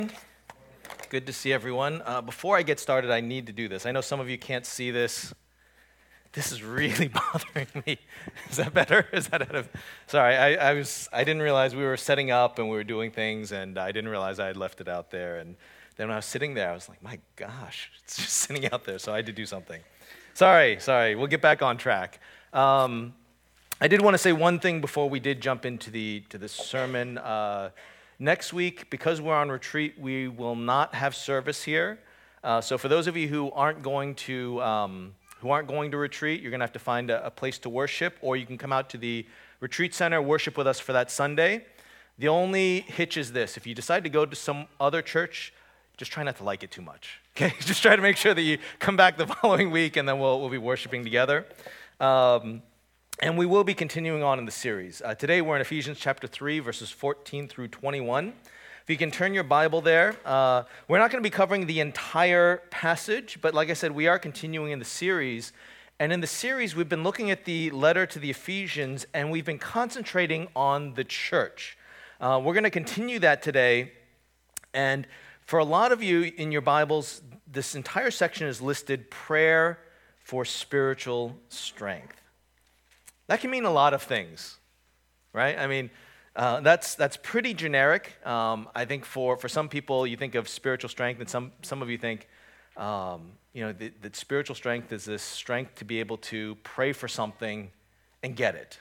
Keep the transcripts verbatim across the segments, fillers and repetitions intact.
Good to see everyone. Uh, before I get started, I need to do this. I know some of you can't see this. This is really bothering me. Is that better? Is that out of? Sorry, I, I was. I didn't realize we were setting up and we were doing things, and I didn't realize I had left it out there. And then when I was sitting there, I was like, my gosh, it's just sitting out there. So I had to do something. Sorry, sorry. We'll get back on track. Um, I did want to say one thing before we did jump into the to the sermon. Uh, Next week, because we're on retreat, we will not have service here. Uh, so for those of you who aren't going to um, who aren't going to retreat, you're going to have to find a, a place to worship, or you can come out to the retreat center, worship with us for that Sunday. The only hitch is this: if you decide to go to some other church, just try not to like it too much. Okay, just try to make sure that you come back the following week, and then we'll we'll be worshiping together. Um, And we will be continuing on in the series. Uh, today we're in Ephesians chapter three, verses fourteen through twenty-one. If you can turn your Bible there. Uh, we're not going to be covering the entire passage, but like I said, we are continuing in the series. And in the series, we've been looking at the letter to the Ephesians, and we've been concentrating on the church. Uh, we're going to continue that today. And for a lot of you in your Bibles, this entire section is listed prayer for spiritual strength. That can mean a lot of things, right? I mean, uh, that's that's pretty generic. Um, I think for, for some people, you think of spiritual strength, and some some of you think, um, you know, that, that spiritual strength is this strength to be able to pray for something and get it.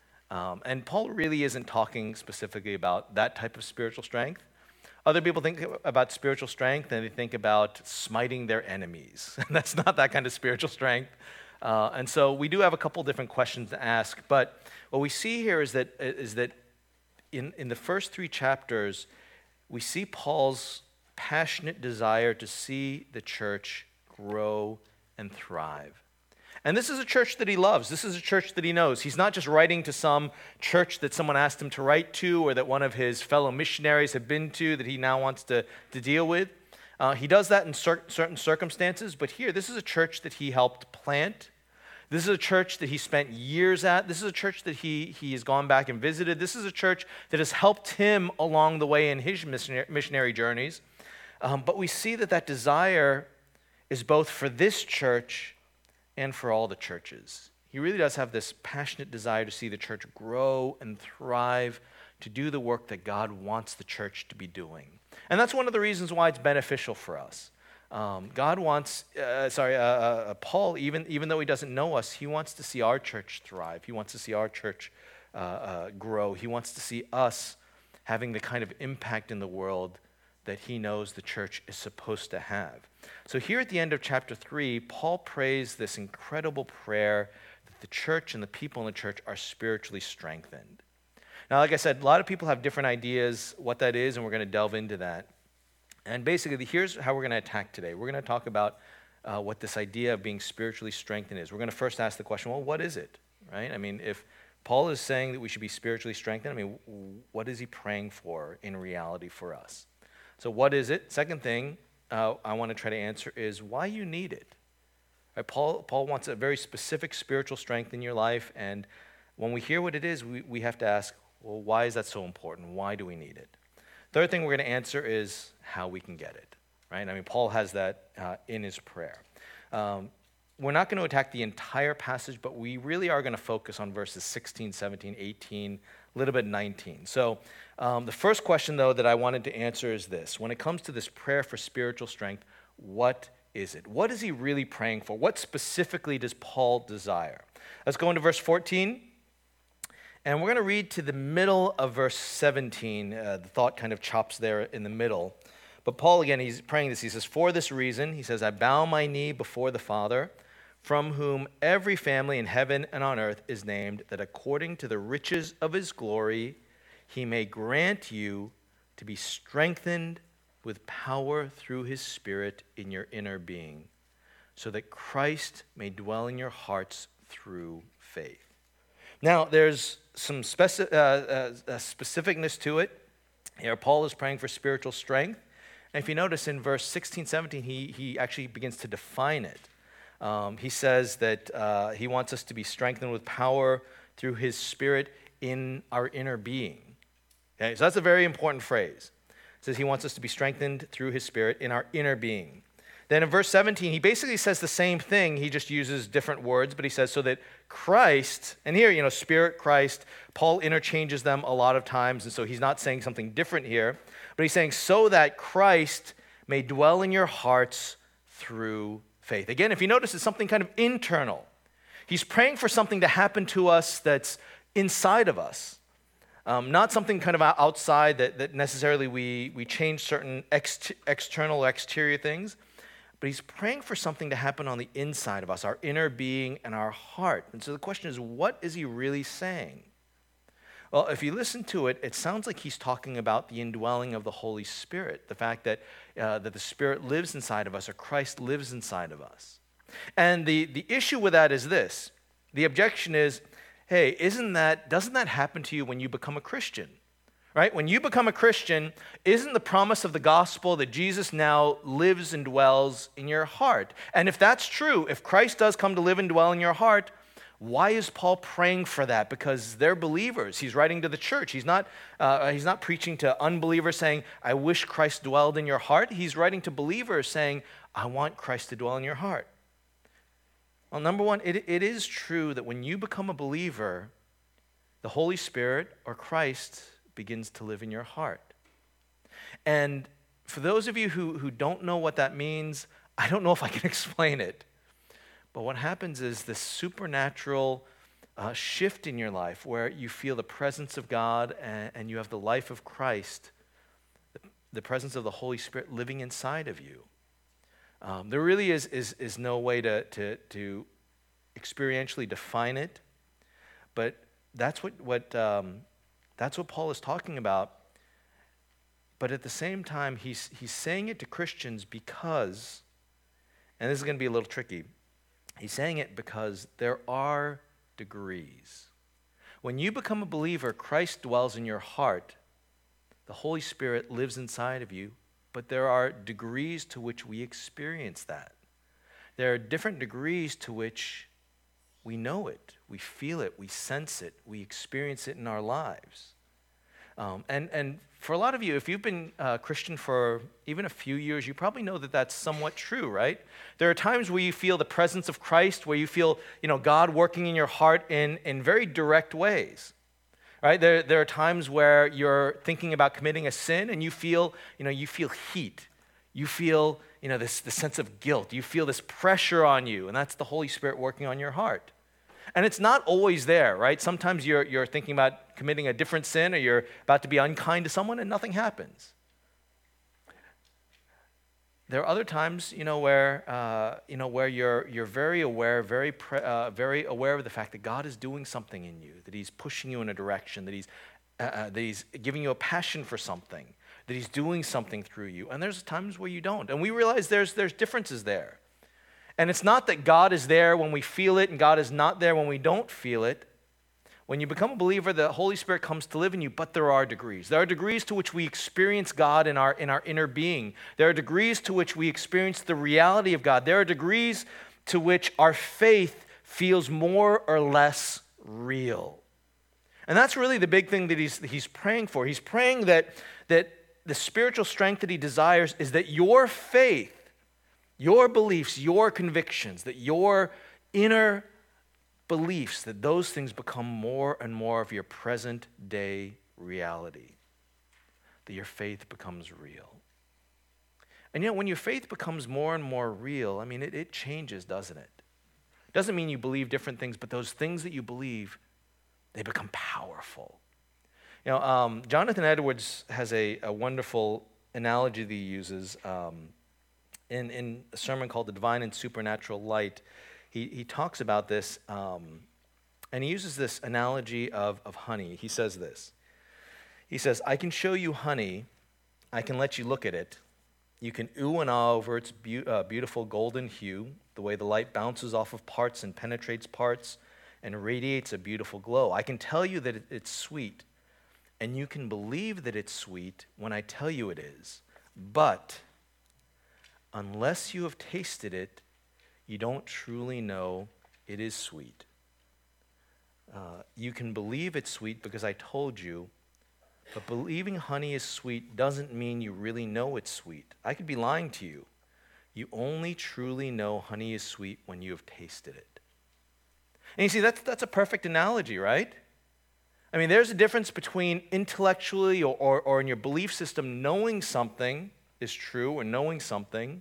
Um, and Paul really isn't talking specifically about that type of spiritual strength. Other people think about spiritual strength, and they think about smiting their enemies. And that's not that kind of spiritual strength. Uh, and so we do have a couple different questions to ask, but what we see here is that is that in, in the first three chapters, we see Paul's passionate desire to see the church grow and thrive. And this is a church that he loves. This is a church that he knows. He's not just writing to some church that someone asked him to write to, or that one of his fellow missionaries have been to that he now wants to, to deal with. Uh, he does that in cer- certain circumstances, but here, this is a church that he helped plant. This is a church that he spent years at. This is a church that he, he has gone back and visited. This is a church that has helped him along the way in his missionary, missionary journeys. Um, but we see that that desire is both for this church and for all the churches. He really does have this passionate desire to see the church grow and thrive, to do the work that God wants the church to be doing. And that's one of the reasons why it's beneficial for us. Um, God wants, uh, sorry, uh, uh, Paul, even, even though he doesn't know us, he wants to see our church thrive. He wants to see our church uh, uh, grow. He wants to see us having the kind of impact in the world that he knows the church is supposed to have. So here at the end of chapter three, Paul prays this incredible prayer that the church and the people in the church are spiritually strengthened. Now, like I said, a lot of people have different ideas what that is, and we're going to delve into that. And basically, here's how we're going to attack today. We're going to talk about uh, what this idea of being spiritually strengthened is. We're going to first ask the question, well, what is it, right? I mean, if Paul is saying that we should be spiritually strengthened, I mean, what is he praying for in reality for us? So what is it? Second thing uh, I want to try to answer is why you need it. Right? Paul, Paul wants a very specific spiritual strength in your life, and when we hear what it is, we, we have to ask, well, why is that so important? Why do we need it? Third thing we're going to answer is how we can get it, right? I mean, Paul has that uh, in his prayer. Um, we're not going to attack the entire passage, but we really are going to focus on verses sixteen, seventeen, eighteen, a little bit nineteen. So um, the first question, though, that I wanted to answer is this. When it comes to this prayer for spiritual strength, what is it? What is he really praying for? What specifically does Paul desire? Let's go into verse fourteen. And we're going to read to the middle of verse seventeen. Uh, the thought kind of chops there in the middle. But Paul, again, he's praying this. He says, for this reason, he says, I bow my knee before the Father, from whom every family in heaven and on earth is named, that according to the riches of his glory, he may grant you to be strengthened with power through his Spirit in your inner being, so that Christ may dwell in your hearts through faith. Now, there's some speci- uh, uh, uh, specificness to it. Here, Paul is praying for spiritual strength. And if you notice in verse sixteen, seventeen, he, he actually begins to define it. Um, he says that uh, he wants us to be strengthened with power through his Spirit in our inner being. Okay, so that's a very important phrase. It says he wants us to be strengthened through his Spirit in our inner being. Then in verse seventeen, he basically says the same thing. He just uses different words, but he says, so that Christ, and here, you know, Spirit, Christ, Paul interchanges them a lot of times, and so he's not saying something different here, but he's saying, so that Christ may dwell in your hearts through faith. Again, if you notice, it's something kind of internal. He's praying for something to happen to us that's inside of us. Um, not something kind of outside that, that necessarily we, we change certain ex- external or exterior things, but he's praying for something to happen on the inside of us, our inner being and our heart. And so the question is, what is he really saying? Well, if you listen to it, it sounds like he's talking about the indwelling of the Holy Spirit, the fact that, uh, that the Spirit lives inside of us, or Christ lives inside of us. And the, the issue with that is this. The objection is, hey, isn't that, doesn't that happen to you when you become a Christian? Right? When you become a Christian, isn't the promise of the gospel that Jesus now lives and dwells in your heart? And if that's true, if Christ does come to live and dwell in your heart, why is Paul praying for that? Because they're believers. He's writing to the church. He's not, uh, he's not preaching to unbelievers saying, I wish Christ dwelled in your heart. He's writing to believers saying, I want Christ to dwell in your heart. Well, number one, it, it is true that when you become a believer, the Holy Spirit or Christ begins to live in your heart. And for those of you who, who don't know what that means, I don't know if I can explain it. But what happens is this supernatural uh, shift in your life where you feel the presence of God and, and you have the life of Christ, the, the presence of the Holy Spirit living inside of you. Um, there really is, is, is no way to, to, to experientially define it, but that's what, what, um, that's what Paul is talking about. But at the same time, he's, he's saying it to Christians because, and this is going to be a little tricky, he's saying it because there are degrees. When you become a believer, Christ dwells in your heart. The Holy Spirit lives inside of you, but there are degrees to which we experience that. There are different degrees to which we know it, we feel it, we sense it, we experience it in our lives. Um, and, and for a lot of you, if you've been a Christian for even a few years, you probably know that that's somewhat true, right? There are times where you feel the presence of Christ, where you feel, you know, God working in your heart in, in very direct ways, right? There, there are times where you're thinking about committing a sin and you feel, you know, you feel heat. You feel, you know, this, this sense of guilt. You feel this pressure on you, and that's the Holy Spirit working on your heart. And it's not always there, right? Sometimes you're, you're thinking about committing a different sin or you're about to be unkind to someone and nothing happens. There are other times, you know, where, uh, you know, where you're, you're very aware, very, pre- uh, very aware of the fact that God is doing something in you, that he's pushing you in a direction, that he's, uh, uh, that he's giving you a passion for something, that he's doing something through you. And there's times where you don't. And we realize there's, there's differences there. And it's not that God is there when we feel it and God is not there when we don't feel it. When you become a believer, the Holy Spirit comes to live in you, but there are degrees. There are degrees to which we experience God in our, in our inner being. There are degrees to which we experience the reality of God. There are degrees to which our faith feels more or less real. And that's really the big thing that he's, he's praying for. He's praying that, that the spiritual strength that he desires is that your faith, your beliefs, your convictions, that your inner beliefs, that those things become more and more of your present day reality, that your faith becomes real. And yet when your faith becomes more and more real, I mean, it, it changes, doesn't it? It doesn't mean you believe different things, but those things that you believe, they become powerful. You know, um, Jonathan Edwards has a, a wonderful analogy that he uses um, In, in a sermon called The Divine and Supernatural Light. He, he talks about this, um, and he uses this analogy of, of honey. He says this. He says, I can show you honey. I can let you look at it. You can ooh and ah over its be- uh, beautiful golden hue, the way the light bounces off of parts and penetrates parts and radiates a beautiful glow. I can tell you that it, it's sweet, and you can believe that it's sweet when I tell you it is. But unless you have tasted it, you don't truly know it is sweet. Uh, you can believe it's sweet because I told you, But believing honey is sweet doesn't mean you really know it's sweet. I could be lying to you. You only truly know honey is sweet when you have tasted it. And you see, that's, that's a perfect analogy, right? I mean, there's a difference between intellectually or, or, or in your belief system knowing something is true or knowing something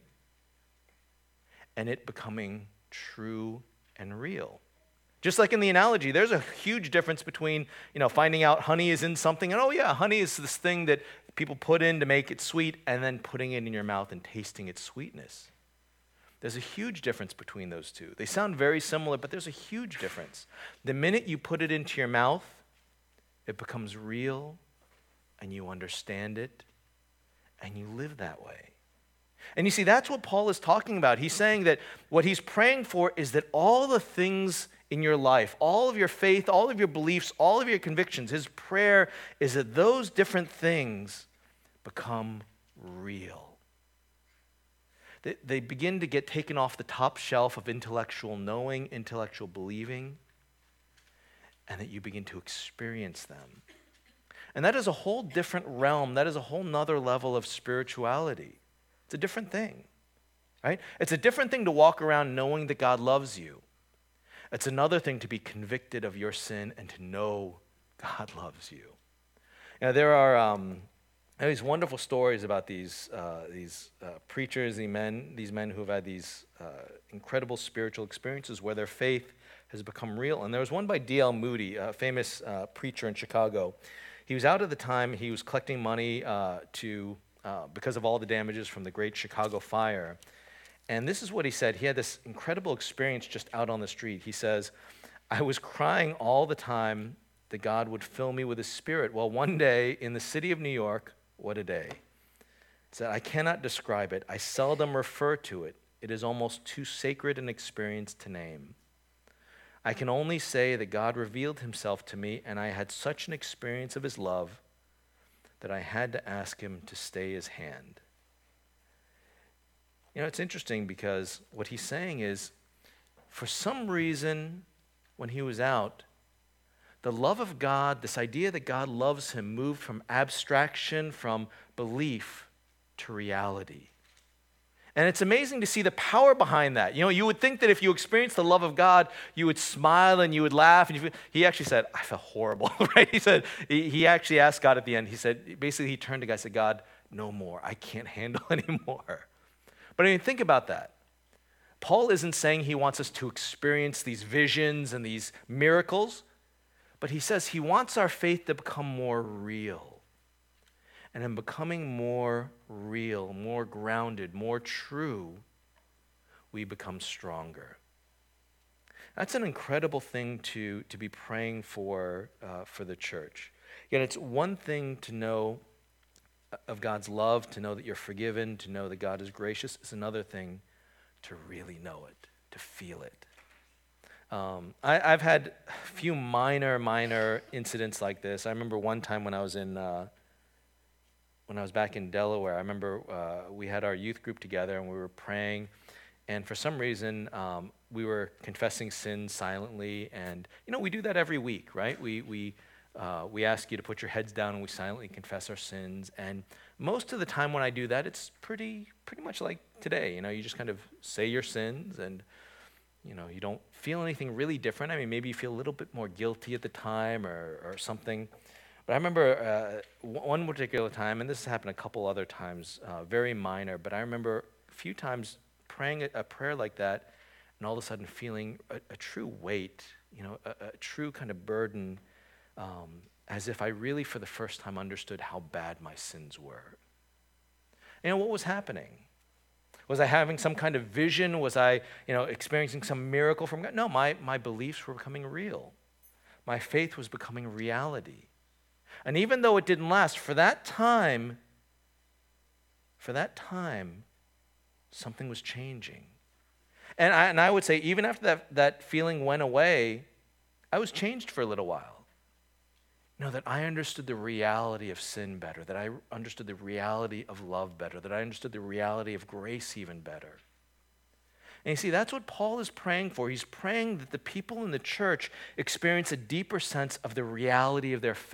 and it becoming true and real. Just like in the analogy, there's a huge difference between, you know, finding out honey is in something and, oh yeah, honey is this thing that people put in to make it sweet and then putting it in your mouth and tasting its sweetness. There's a huge difference between those two. They sound very similar, but there's a huge difference. The minute you put it into your mouth, it becomes real and you understand it and you live that way. And you see, that's what Paul is talking about. He's saying that what he's praying for is that all the things in your life, all of your faith, all of your beliefs, all of your convictions, his prayer is that those different things become real. They, they begin to get taken off the top shelf of intellectual knowing, intellectual believing, and that you begin to experience them. And that is a whole different realm. That is a whole nother level of spirituality. It's a different thing, right? It's a different thing to walk around knowing that God loves you. It's another thing to be convicted of your sin and to know God loves you. You know, there are um, these wonderful stories about these uh, these uh, preachers, these men, these men who have had these uh, incredible spiritual experiences where their faith has become real. And there was one by D L Moody, a famous uh, preacher in Chicago. He was out at the time. He was collecting money uh, to uh, because of all the damages from the Great Chicago Fire. And this is what he said. He had this incredible experience just out on the street. He says, I was crying all the time that God would fill me with his spirit. Well, one day in the city of New York, what a day. He said, I cannot describe it. I seldom refer to it. It is almost too sacred an experience to name. I can only say that God revealed himself to me, and I had such an experience of his love that I had to ask him to stay his hand. You know, it's interesting because what he's saying is, for some reason, when he was out, the love of God, this idea that God loves him, moved from abstraction, from belief, to reality. And it's amazing to see the power behind that. You know, you would think that if you experienced the love of God, you would smile and you would laugh. And you, he actually said, I felt horrible, right? He said, he, he actually asked God at the end, he said, basically he turned to God and said, God, no more. I can't handle anymore. But I mean, think about that. Paul isn't saying he wants us to experience these visions and these miracles, but he says he wants our faith to become more real. And in becoming more real, more grounded, more true, we become stronger. That's an incredible thing to, to be praying for uh, for the church. Yet it's one thing to know of God's love, to know that you're forgiven, to know that God is gracious. It's another thing to really know it, to feel it. Um, I, I've had a few minor, minor incidents like this. I remember one time when I was in, uh, when I was back in Delaware. I remember uh, we had our youth group together and we were praying, and for some reason um, we were confessing sins silently. And you know, we do that every week, right? We we. Uh, we ask you to put your heads down and we silently confess our sins. And most of the time when I do that, it's pretty pretty much like today. You know, you just kind of say your sins and, you know, you don't feel anything really different. I mean, maybe you feel a little bit more guilty at the time or, or something. But I remember uh, one particular time, and this has happened a couple other times, uh, very minor, but I remember a few times praying a, a prayer like that and all of a sudden feeling a, a true weight, you know, a, a true kind of burden, Um, as if I really, for the first time, understood how bad my sins were. You know, what was happening? Was I having some kind of vision? Was I, you know, experiencing some miracle from God? No, my, my beliefs were becoming real. My faith was becoming reality. And even though it didn't last, for that time, for that time, something was changing. And I, and I would say, even after that, that feeling went away, I was changed for a little while. You know, that I understood the reality of sin better, that I understood the reality of love better, that I understood the reality of grace even better. And you see, that's what Paul is praying for. He's praying that the people in the church experience a deeper sense of the reality of their faith,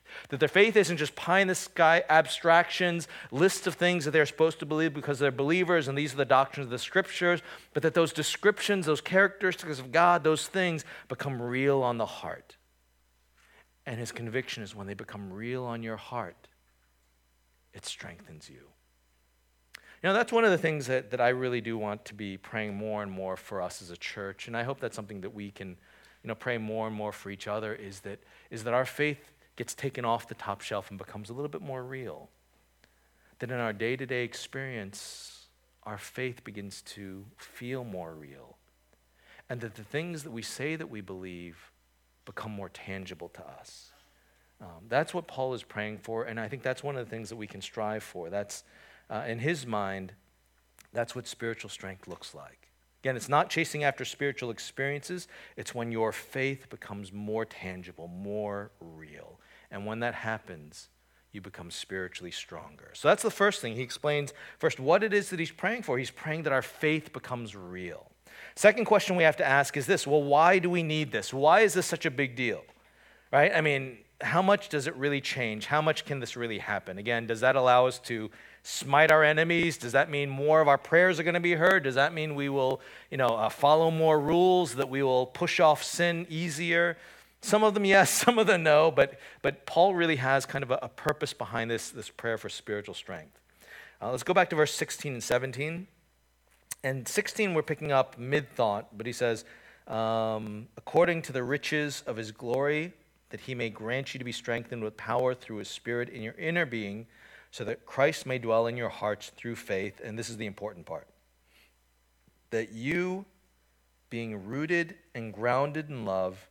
That their faith isn't just pie in the sky abstractions, lists of things that they're supposed to believe because they're believers and these are the doctrines of the scriptures, but that those descriptions, those characteristics of God, those things become real on the heart. And his conviction is when they become real on your heart, it strengthens you. You know, that's one of the things that, that I really do want to be praying more and more for us as a church, and I hope that's something that we can, you know, pray more and more for each other, is that is that our faith gets taken off the top shelf and becomes a little bit more real. That in our day-to-day experience, our faith begins to feel more real. And that the things that we say that we believe become more tangible to us. Um, that's what Paul is praying for, and I think that's one of the things that we can strive for. That's, uh, in his mind, that's what spiritual strength looks like. Again, it's not chasing after spiritual experiences. It's when your faith becomes more tangible, more real. And when that happens, you become spiritually stronger. So that's the first thing. He explains first what it is that he's praying for. He's praying that our faith becomes real. Second question we have to ask is this: well, why do we need this? Why is this such a big deal? Right? I mean, how much does it really change? How much can this really happen? Again, does that allow us to smite our enemies? Does that mean more of our prayers are going to be heard? Does that mean we will, you know, uh, follow more rules, that we will push off sin easier? Some of them yes, some of them no, but but Paul really has kind of a, a purpose behind this, this prayer for spiritual strength. Uh, let's go back to verse sixteen and seventeen. And sixteen we're picking up mid-thought, but he says, um, according to the riches of his glory, that he may grant you to be strengthened with power through his Spirit in your inner being, so that Christ may dwell in your hearts through faith. And this is the important part. That you, being rooted and grounded in love,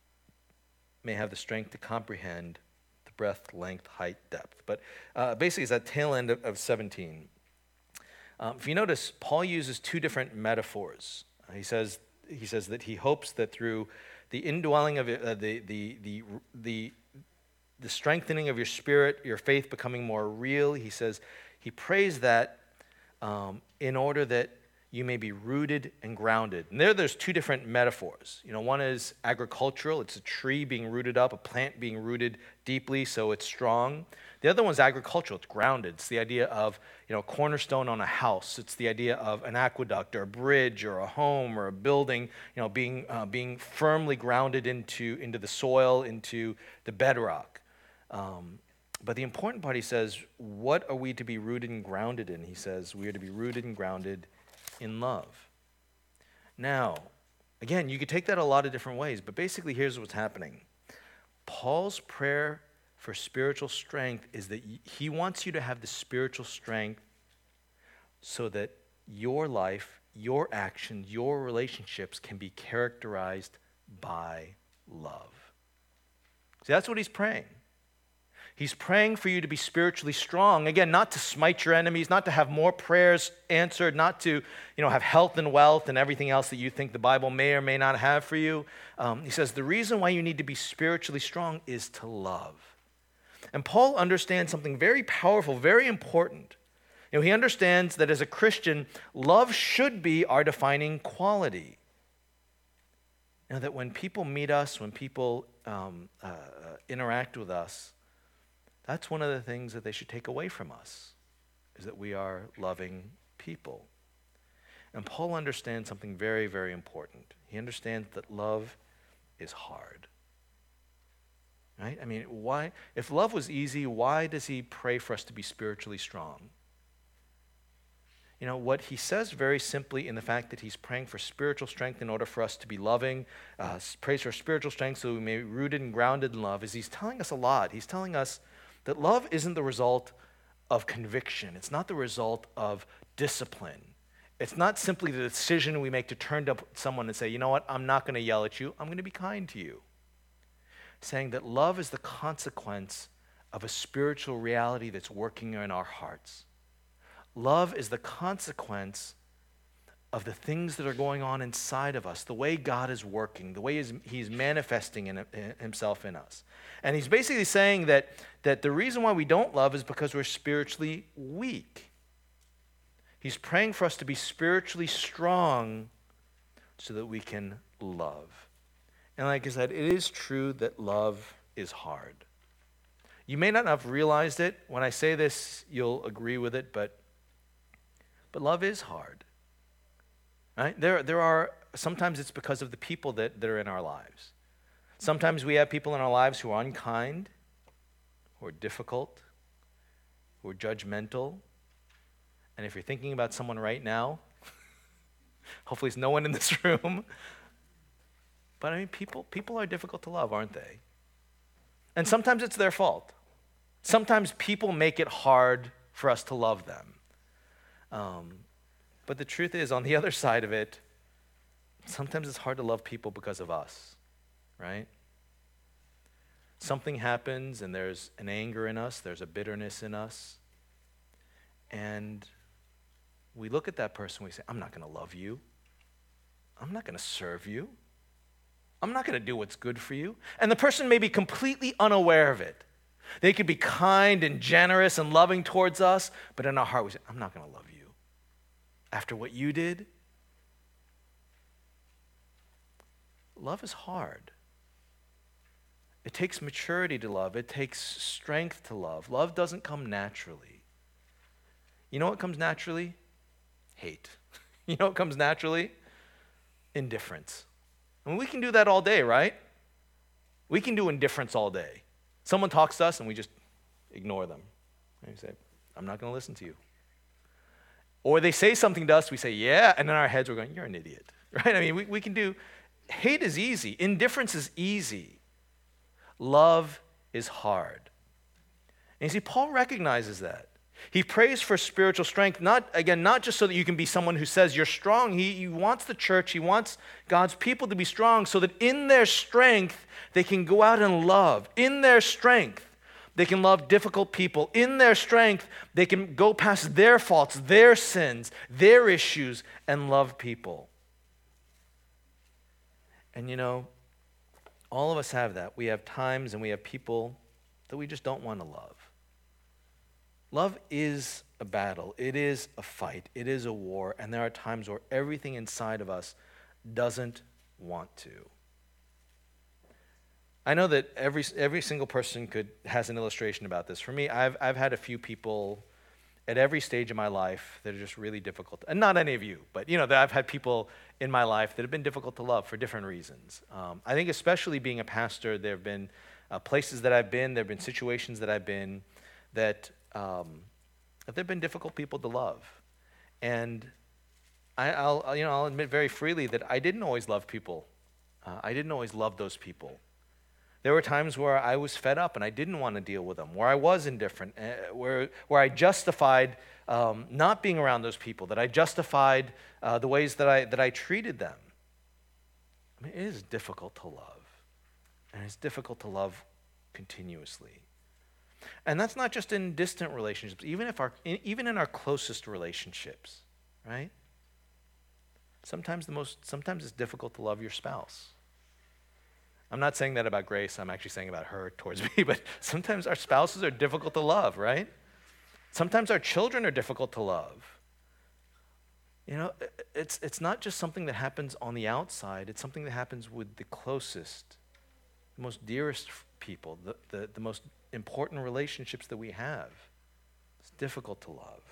may have the strength to comprehend the breadth, length, height, depth. But uh, basically it's that tail end of, of seventeen. Um, if you notice, Paul uses two different metaphors. Uh, he says he says that he hopes that through the indwelling of uh, the, the, the, the, the strengthening of your spirit, your faith becoming more real, he says he prays that um, in order that you may be rooted and grounded. And there, there's two different metaphors. You know, one is agricultural. It's a tree being rooted up, a plant being rooted deeply so it's strong. The other one's agricultural. It's grounded. It's the idea of, you know, cornerstone on a house. It's the idea of an aqueduct or a bridge or a home or a building, you know, being uh, being firmly grounded into, into the soil, into the bedrock. Um, but the important part, he says, what are we to be rooted and grounded in? He says we are to be rooted and grounded in love. Now, again, you could take that a lot of different ways, but basically here's what's happening. Paul's prayer for spiritual strength is that he wants you to have the spiritual strength so that your life, your actions, your relationships can be characterized by love. See, that's what he's praying. He's praying for you to be spiritually strong. Again, not to smite your enemies, not to have more prayers answered, not to, you know, have health and wealth and everything else that you think the Bible may or may not have for you. Um, he says the reason why you need to be spiritually strong is to love. And Paul understands something very powerful, very important. You know, he understands that as a Christian, love should be our defining quality. You know, that when people meet us, when people um, uh, interact with us, that's one of the things that they should take away from us, is that we are loving people. And Paul understands something very, very important. He understands that love is hard. Right? I mean, why? If love was easy, why does he pray for us to be spiritually strong? You know, what he says very simply in the fact that he's praying for spiritual strength in order for us to be loving, uh, prays for spiritual strength so we may be rooted and grounded in love, is he's telling us a lot. He's telling us that love isn't the result of conviction. It's not the result of discipline. It's not simply the decision we make to turn to someone and say, you know what, I'm not going to yell at you. I'm going to be kind to you. Saying that love is the consequence of a spiritual reality that's working in our hearts. Love is the consequence of the things that are going on inside of us, the way God is working, the way he's, he's manifesting in, in himself in us. And he's basically saying that, that the reason why we don't love is because we're spiritually weak. He's praying for us to be spiritually strong so that we can love. And like I said, it is true that love is hard. You may not have realized it. When I say this, you'll agree with it, but but love is hard. Right? There, there are, sometimes it's because of the people that, that are in our lives. Sometimes we have people in our lives who are unkind, who are difficult, who are judgmental. And if you're thinking about someone right now, hopefully it's no one in this room. But I mean, people, people are difficult to love, aren't they? And sometimes it's their fault. Sometimes people make it hard for us to love them. Um, but the truth is, on the other side of it, sometimes it's hard to love people because of us, right? Something happens and there's an anger in us, there's a bitterness in us, and we look at that person, we say, I'm not going to love you. I'm not going to serve you. I'm not going to do what's good for you. And the person may be completely unaware of it. They could be kind and generous and loving towards us, but in our heart we say, I'm not going to love you. After what you did, love is hard. It takes maturity to love. It takes strength to love. Love doesn't come naturally. You know what comes naturally? Hate. You know what comes naturally? Indifference. I mean, we can do that all day, right? We can do indifference all day. Someone talks to us and we just ignore them. And we say, I'm not going to listen to you. Or they say something to us, we say, yeah, and in our heads we're going, you're an idiot, right? I mean, we, we can do, hate is easy. Indifference is easy. Love is hard. And you see, Paul recognizes that. He prays for spiritual strength, not, again, not just so that you can be someone who says you're strong. He, he wants the church, he wants God's people to be strong so that in their strength, they can go out and love. In their strength, they can love difficult people. In their strength, they can go past their faults, their sins, their issues, and love people. And you know, all of us have that. We have times and we have people that we just don't want to love. Love is a battle. It is a fight. It is a war. And there are times where everything inside of us doesn't want to. I know that every every single person could has an illustration about this. For me, I've I've had a few people at every stage of my life that are just really difficult. And not any of you, but you know, that I've had people in my life that have been difficult to love for different reasons. Um, I think especially being a pastor, there have been uh, places that I've been, there have been situations that I've been that um, that there have been difficult people to love. And I, I'll you know I'll admit very freely that I didn't always love people. Uh, I didn't always love those people. There were times where I was fed up and I didn't want to deal with them, where I was indifferent, uh, where, where I justified um, not being around those people, that I justified uh, the ways that I, that I treated them. I mean, it is difficult to love, and it's difficult to love continuously. And that's not just in distant relationships, even, if our, even in our closest relationships, right? Sometimes, the most, sometimes it's difficult to love your spouse. I'm not saying that about Grace, I'm actually saying about her towards me, but sometimes our spouses are difficult to love, right? Sometimes our children are difficult to love. You know, it's it's not just something that happens on the outside, it's something that happens with the closest, the most dearest people, the, the, the most important relationships that we have. It's difficult to love.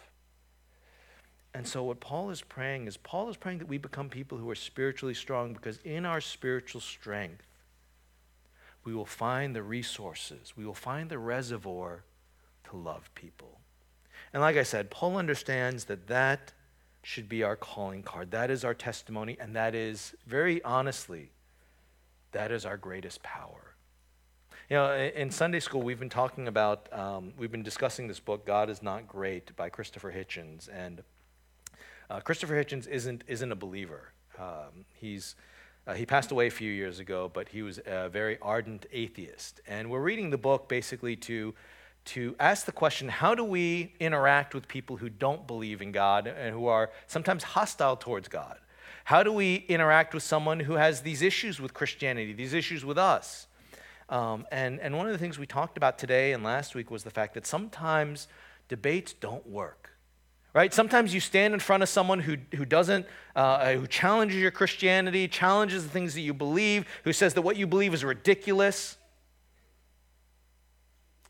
And so what Paul is praying is, Paul is praying that we become people who are spiritually strong, because in our spiritual strength, we will find the resources, we will find the reservoir to love people. And like I said, Paul understands that that should be our calling card. That is our testimony, and that is, very honestly, that is our greatest power. You know, in Sunday school, we've been talking about, um, we've been discussing this book, God is Not Great, by Christopher Hitchens. And uh, Christopher Hitchens isn't, isn't a believer. Um, he's Uh, he passed away a few years ago, but he was a very ardent atheist. And we're reading the book basically to, to ask the question, how do we interact with people who don't believe in God and who are sometimes hostile towards God? How do we interact with someone who has these issues with Christianity, these issues with us? Um, and, and one of the things we talked about today and last week was the fact that sometimes debates don't work. Right? Sometimes you stand in front of someone who, who doesn't, uh, who challenges your Christianity, challenges the things that you believe, who says that what you believe is ridiculous.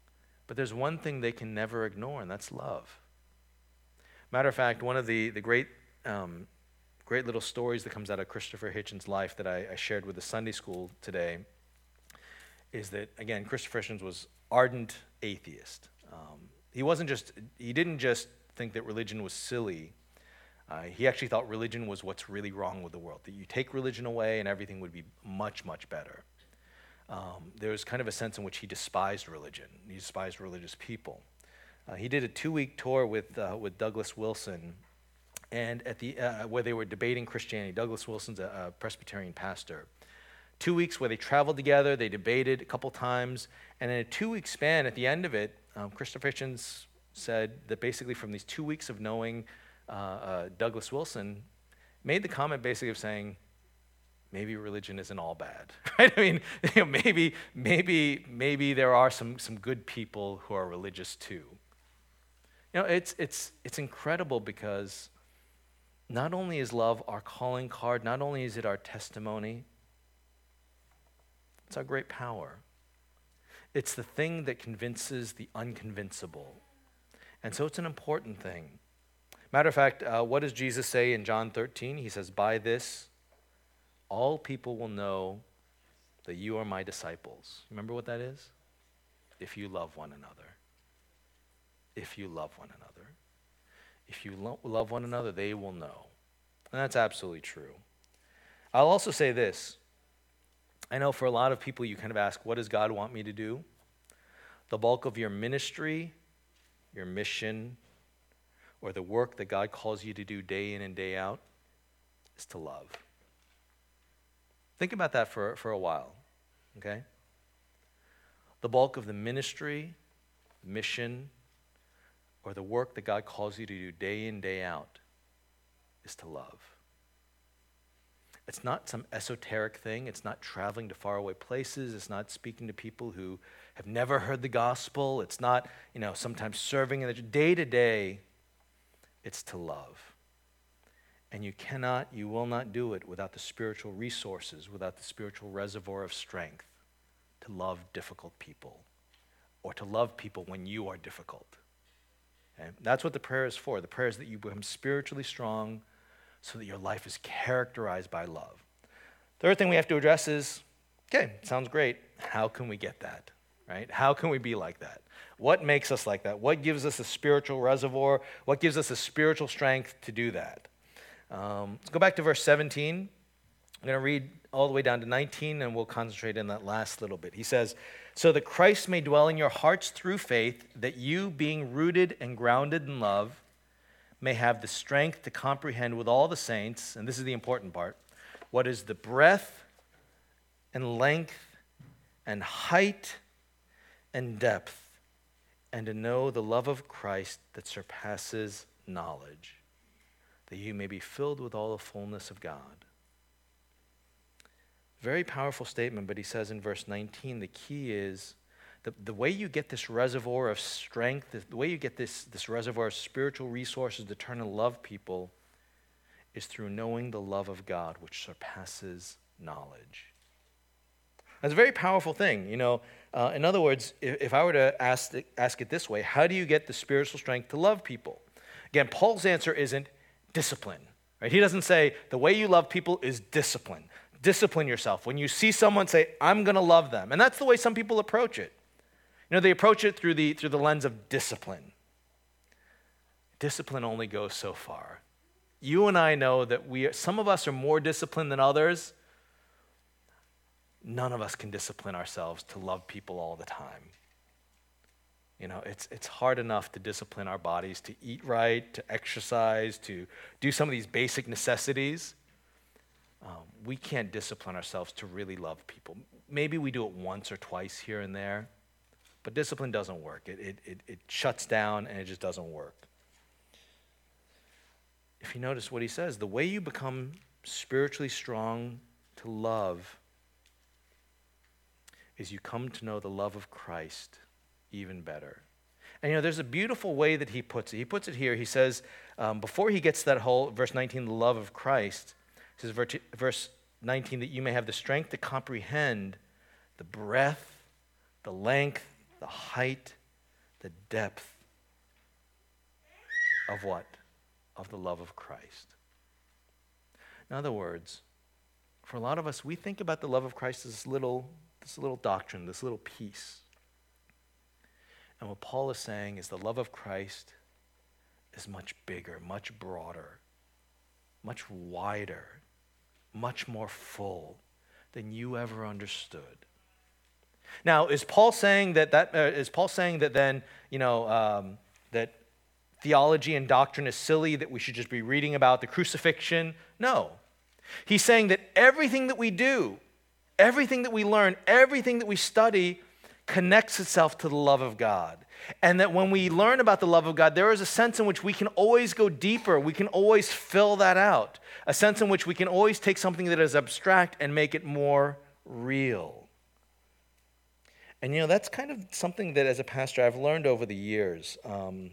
But there's one thing they can never ignore, and that's love. Matter of fact, one of the, the great um, great little stories that comes out of Christopher Hitchens' life that I, I shared with the Sunday school today is that, again, Christopher Hitchens was ardent atheist. Um, he wasn't just, he didn't just think that religion was silly. Uh, he actually thought religion was what's really wrong with the world, that you take religion away and everything would be much, much better. Um, there was kind of a sense in which he despised religion. He despised religious people. Uh, he did a two-week tour with uh, with Douglas Wilson, and at the uh, where they were debating Christianity. Douglas Wilson's a, a Presbyterian pastor. Two weeks where they traveled together, they debated a couple times, and in a two-week span, at the end of it, um, Christopher Hitchens said that basically from these two weeks of knowing uh, uh, Douglas Wilson, made the comment basically of saying, maybe religion isn't all bad, right? I mean, you know, maybe, maybe, maybe there are some some good people who are religious too. You know, it's it's it's incredible because not only is love our calling card, not only is it our testimony, it's our great power. It's the thing that convinces the unconvincible, and so it's an important thing. Matter of fact, uh, what does Jesus say in John thirteen? He says, "By this, all people will know that you are my disciples." Remember what that is? If you love one another. If you love one another. If you lo- love one another, they will know. And that's absolutely true. I'll also say this. I know for a lot of people you kind of ask, what does God want me to do? The bulk of your ministry, your mission, or the work that God calls you to do day in and day out is to love. Think about that for, for a while, okay? The bulk of the ministry, mission, or the work that God calls you to do day in, day out is to love. It's not some esoteric thing. It's not traveling to faraway places. It's not speaking to people who have never heard the gospel. It's not, you know, sometimes serving in the day to day. It's to love. And you cannot, you will not do it without the spiritual resources, without the spiritual reservoir of strength to love difficult people or to love people when you are difficult. Okay? That's what the prayer is for. The prayer is that you become spiritually strong so that your life is characterized by love. Third thing we have to address is, okay, sounds great. How can we get that, right? How can we be like that? What makes us like that? What gives us a spiritual reservoir? What gives us a spiritual strength to do that? Um, let's go back to verse seventeen. I'm going to read all the way down to nineteen, and we'll concentrate in that last little bit. He says, "So that Christ may dwell in your hearts through faith, that you, being rooted and grounded in love, may have the strength to comprehend with all the saints," and this is the important part, "what is the breadth and length and height and depth, and to know the love of Christ that surpasses knowledge, that you may be filled with all the fullness of God." Very powerful statement, but he says in verse nineteen, the key is the, the way you get this reservoir of strength, the, the way you get this, this reservoir of spiritual resources to turn and love people is through knowing the love of God, which surpasses knowledge. That's a very powerful thing. You know, uh, in other words, if, if I were to ask, ask it this way, how do you get the spiritual strength to love people? Again, Paul's answer isn't discipline, right? He doesn't say the way you love people is discipline. Discipline yourself. When you see someone, say, I'm going to love them. And that's the way some people approach it. You know, they approach it through the through the lens of discipline. Discipline only goes so far. You and I know that we, some of us are more disciplined than others. None of us can discipline ourselves to love people all the time. You know, it's it's hard enough to discipline our bodies to eat right, to exercise, to do some of these basic necessities. Um, we can't discipline ourselves to really love people. Maybe we do it once or twice here and there, but discipline doesn't work. It, it, it, it shuts down and it just doesn't work. If you notice what he says, the way you become spiritually strong to love is you come to know the love of Christ even better. And you know, there's a beautiful way that he puts it. He puts it here. He says, um, before he gets to that whole, verse nineteen, the love of Christ, he says, verse nineteen, that you may have the strength to comprehend the breadth, the length, the height, the depth of what? Of the love of Christ. In other words, for a lot of us, we think about the love of Christ as this little, this little doctrine, this little piece. And what Paul is saying is the love of Christ is much bigger, much broader, much wider, much more full than you ever understood. Now, is Paul saying that that uh, is Paul saying that then you know um, that theology and doctrine is silly, that we should just be reading about the crucifixion? No, he's saying that everything that we do, everything that we learn, everything that we study connects itself to the love of God. And that when we learn about the love of God, there is a sense in which we can always go deeper. We can always fill that out. A sense in which we can always take something that is abstract and make it more real. And you know, that's kind of something that as a pastor I've learned over the years. Um,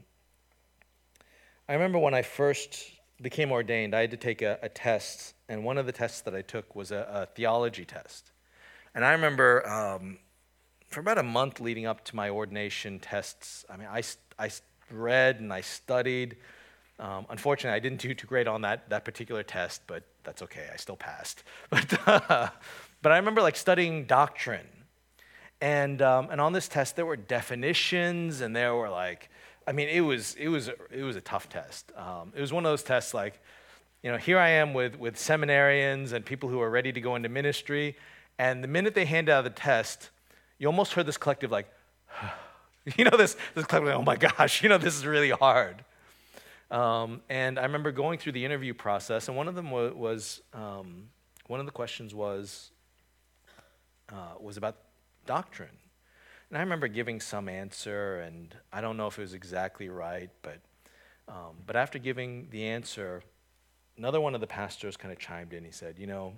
I remember when I first became ordained, I had to take a, a test. And one of the tests that I took was a, a theology test. And I remember... Um, For about a month leading up to my ordination tests, I mean, I, I read and I studied. Um, unfortunately, I didn't do too great on that, that particular test, but that's okay. I still passed. But, uh, but I remember like studying doctrine. And, um, and on this test, there were definitions and there were like, I mean, it was, it was, it was a tough test. Um, it was one of those tests like, you know, here I am with, with seminarians and people who are ready to go into ministry. And the minute they hand out the test, you almost heard this collective like, you know, this, this collective like, oh my gosh, you know, this is really hard. Um, and I remember going through the interview process, and one of them was, was um, one of the questions was, uh, was about doctrine. And I remember giving some answer, and I don't know if it was exactly right, but, um, but after giving the answer, another one of the pastors kind of chimed in. He said, you know,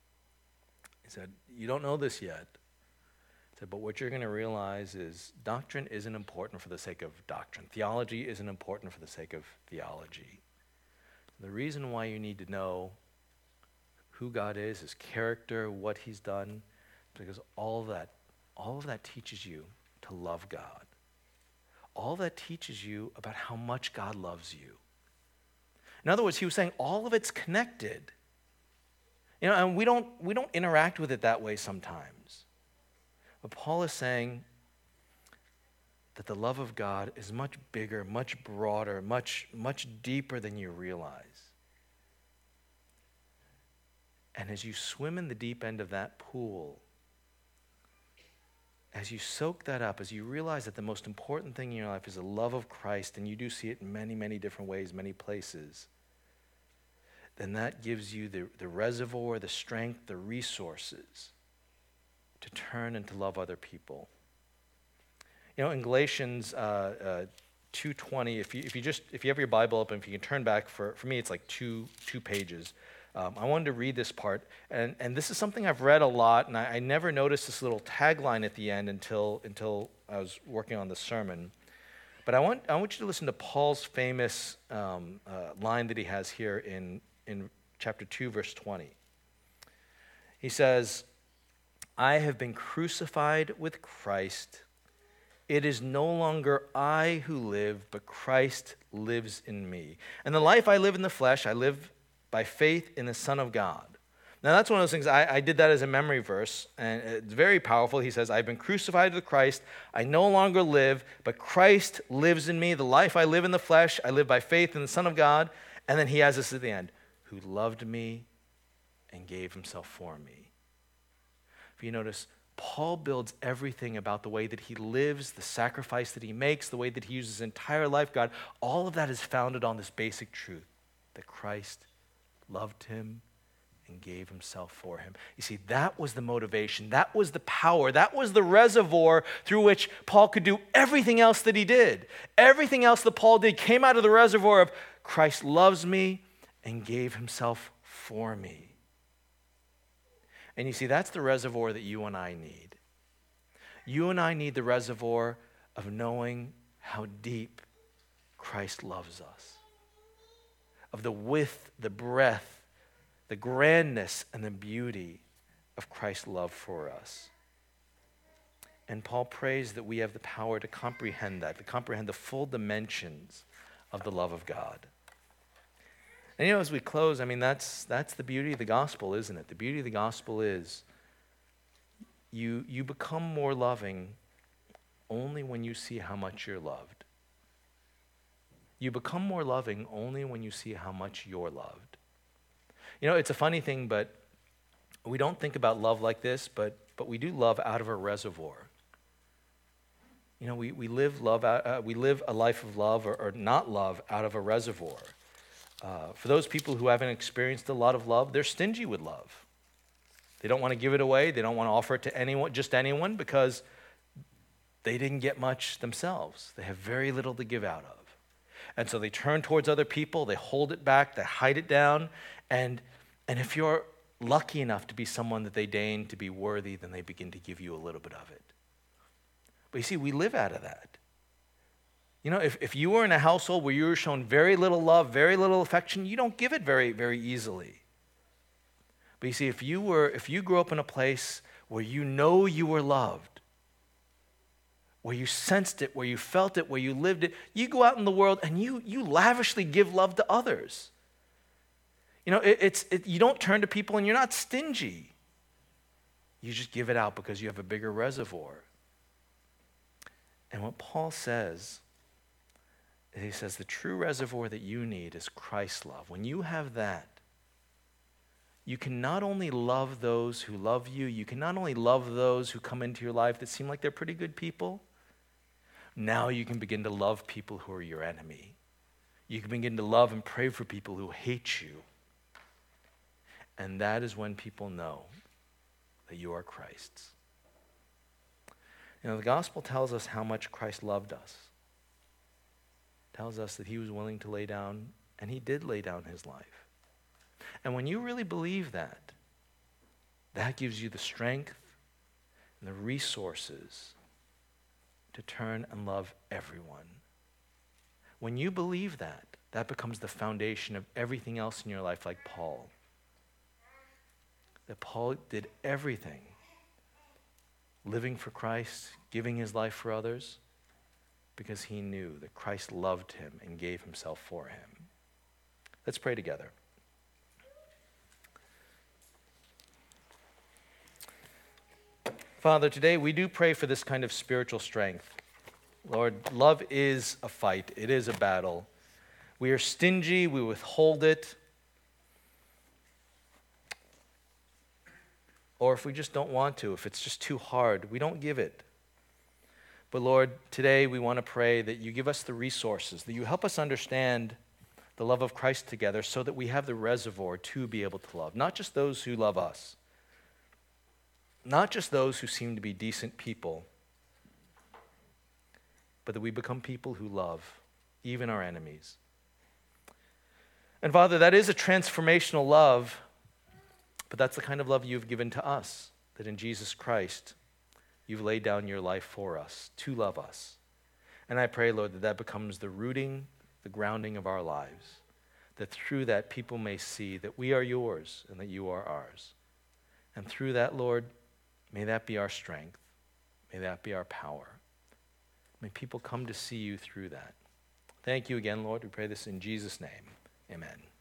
he said, you don't know this yet. But what you're going to realize is doctrine isn't important for the sake of doctrine. Theology isn't important for the sake of theology. The reason why you need to know who God is, his character, what he's done, because all of that, all of that teaches you to love God. All of that teaches you about how much God loves you. In other words, he was saying all of it's connected. You know, and we don't we don't interact with it that way sometimes. But Paul is saying that the love of God is much bigger, much broader, much, much deeper than you realize. And as you swim in the deep end of that pool, as you soak that up, as you realize that the most important thing in your life is the love of Christ, and you do see it in many, many different ways, many places, then that gives you the, the reservoir, the strength, the resources to turn and to love other people. You know, in Galatians uh, uh, two twenty, if you if you just if you have your Bible open, if you can turn back for for me, it's like two two pages. Um, I wanted to read this part, and and this is something I've read a lot, and I, I never noticed this little tagline at the end until until I was working on the sermon. But I want I want you to listen to Paul's famous um, uh, line that he has here in in chapter two, verse twenty. He says, I have been crucified with Christ. It is no longer I who live, but Christ lives in me. And the life I live in the flesh, I live by faith in the Son of God. Now that's one of those things, I, I did that as a memory verse, and it's very powerful. He says, I've been crucified with Christ. I no longer live, but Christ lives in me. The life I live in the flesh, I live by faith in the Son of God. And then he has this at the end, who loved me and gave himself for me. You notice, Paul builds everything about the way that he lives, the sacrifice that he makes, the way that he uses his entire life, God. All of that is founded on this basic truth, that Christ loved him and gave himself for him. You see, that was the motivation. That was the power. That was the reservoir through which Paul could do everything else that he did. Everything else that Paul did came out of the reservoir of Christ loves me and gave himself for me. And you see, that's the reservoir that you and I need. You and I need the reservoir of knowing how deep Christ loves us, of the width, the breadth, the grandness, and the beauty of Christ's love for us. And Paul prays that we have the power to comprehend that, to comprehend the full dimensions of the love of God. And you know, as we close, I mean, that's that's the beauty of the gospel, isn't it? The beauty of the gospel is you you become more loving only when you see how much you're loved. You become more loving only when you see how much you're loved. You know, it's a funny thing, but we don't think about love like this, but but we do love out of a reservoir. You know, we, we live love out, uh, we live a life of love or, or not love out of a reservoir. Uh, for those people who haven't experienced a lot of love, they're stingy with love. They don't want to give it away. They don't want to offer it to anyone, just anyone, because they didn't get much themselves. They have very little to give out of. And so they turn towards other people, they hold it back, they hide it down, and, and if you're lucky enough to be someone that they deign to be worthy, then they begin to give you a little bit of it. But you see, we live out of that. You know, if, if you were in a household where you were shown very little love, very little affection, you don't give it very, very easily. But you see, if you were, if you grew up in a place where you know you were loved, where you sensed it, where you felt it, where you lived it, you go out in the world and you you lavishly give love to others. You know, it, it's it, you don't turn to people and you're not stingy. You just give it out because you have a bigger reservoir. And what Paul says, he says the true reservoir that you need is Christ's love. When you have that, you can not only love those who love you, you can not only love those who come into your life that seem like they're pretty good people, now you can begin to love people who are your enemy. You can begin to love and pray for people who hate you. And that is when people know that you are Christ's. You know, the gospel tells us how much Christ loved us. It tells us that he was willing to lay down, and he did lay down his life. And when you really believe that, that gives you the strength and the resources to turn and love everyone. When you believe that, that becomes the foundation of everything else in your life, like Paul. That Paul did everything, living for Christ, giving his life for others, because he knew that Christ loved him and gave himself for him. Let's pray together. Father, today we do pray for this kind of spiritual strength. Lord, love is a fight. It is a battle. We are stingy. We withhold it. Or if we just don't want to, if it's just too hard, we don't give it. But Lord, today we want to pray that you give us the resources, that you help us understand the love of Christ together so that we have the reservoir to be able to love. Not just those who love us. Not just those who seem to be decent people, but that we become people who love even our enemies. And Father, that is a transformational love, but that's the kind of love you've given to us, that in Jesus Christ, you've laid down your life for us, to love us. And I pray, Lord, that that becomes the rooting, the grounding of our lives, that through that people may see that we are yours and that you are ours. And through that, Lord, may that be our strength. May that be our power. May people come to see you through that. Thank you again, Lord. We pray this in Jesus' name. Amen.